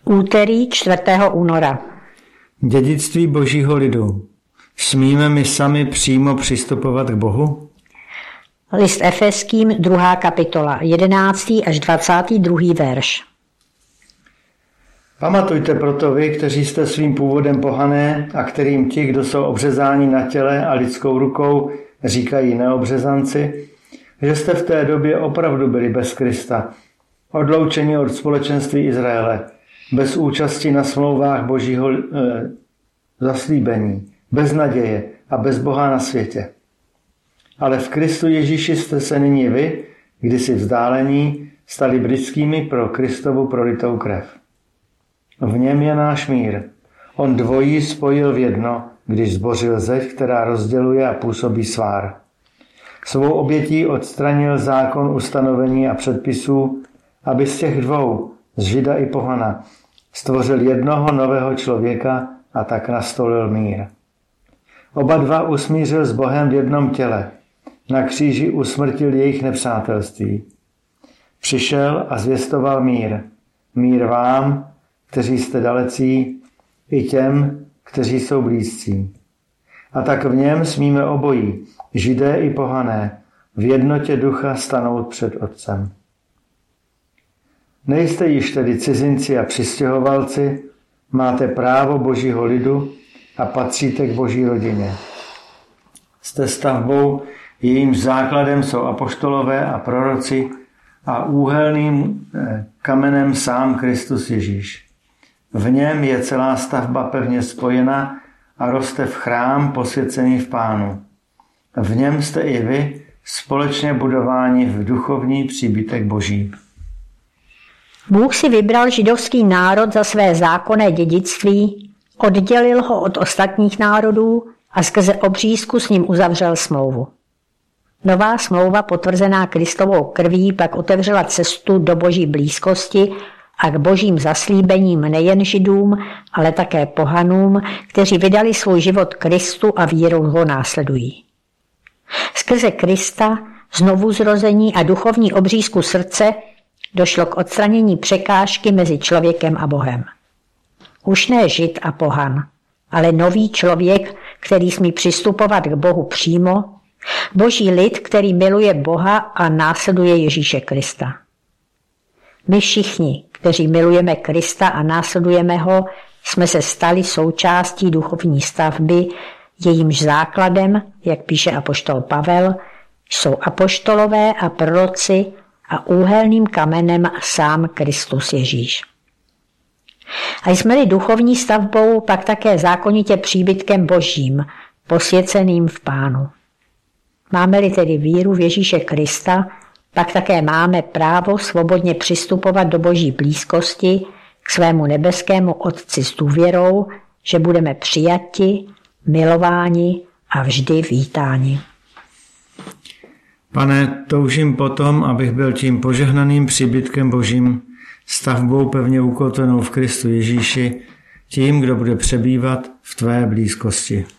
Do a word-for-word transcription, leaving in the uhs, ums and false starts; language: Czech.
Úterý čtvrtého února. Dědictví božího lidu. Smíme my sami přímo přistupovat k Bohu? List Efeským, druhá kapitola, jedenáctý až dvacátý druhý verš. Pamatujte proto vy, kteří jste svým původem pohané a kterým ti, kdo jsou obřezáni na těle a lidskou rukou, říkají neobřezanci, že jste v té době opravdu byli bez Krista, odloučeni od společenství Izraele, bez účasti na smlouvách božího e, zaslíbení, bez naděje a bez Boha na světě. Ale v Kristu Ježíši jste se nyní vy, kdysi vzdálení, stali britskými pro Kristovu prolitou krev. V něm je náš mír. On dvojí spojil v jedno, když zbořil zeď, která rozděluje a působí svár. Svou obětí odstranil zákon ustanovení a předpisů, aby z těch dvou, z Žida i pohana, stvořil jednoho nového člověka a tak nastolil mír. Oba dva usmířil s Bohem v jednom těle. Na kříži usmrtil jejich nepřátelství. Přišel a zvěstoval mír. Mír vám, kteří jste dalecí, i těm, kteří jsou blízcí. A tak v něm smíme obojí, Židé i pohané, v jednotě ducha stanout před Otcem. Nejste již tedy cizinci a přistěhovalci, máte právo božího lidu a patříte k boží rodině. Jste stavbou, jejímž základem jsou apoštolové a proroci a úhelným kamenem sám Kristus Ježíš. V něm je celá stavba pevně spojena a roste v chrám posvěcený v Pánu. V něm jste i vy společně budováni v duchovní příbytek Boží. Bůh si vybral židovský národ za své zákonné dědictví, oddělil ho od ostatních národů a skrze obřízku s ním uzavřel smlouvu. Nová smlouva potvrzená Kristovou krví pak otevřela cestu do boží blízkosti a k božím zaslíbením nejen Židům, ale také pohanům, kteří vydali svůj život Kristu a vírou ho následují. Skrze Krista, znovuzrození a duchovní obřízku srdce došlo k odstranění překážky mezi člověkem a Bohem. Už ne Žid a pohan, ale nový člověk, který smí přistupovat k Bohu přímo, boží lid, který miluje Boha a následuje Ježíše Krista. My všichni, kteří milujeme Krista a následujeme ho, jsme se stali součástí duchovní stavby, jejímž základem, jak píše apoštol Pavel, jsou apoštolové a proroci a úhelným kamenem sám Kristus Ježíš. A jsme-li duchovní stavbou, pak také zákonitě příbytkem božím, posvěceným v Pánu. Máme-li tedy víru v Ježíše Krista, pak také máme právo svobodně přistupovat do boží blízkosti k svému nebeskému Otci s důvěrou, že budeme přijati, milováni a vždy vítáni. Pane, toužím potom, abych byl tím požehnaným příbytkem božím, stavbou pevně ukotvenou v Kristu Ježíši, tím, kdo bude přebývat v tvé blízkosti.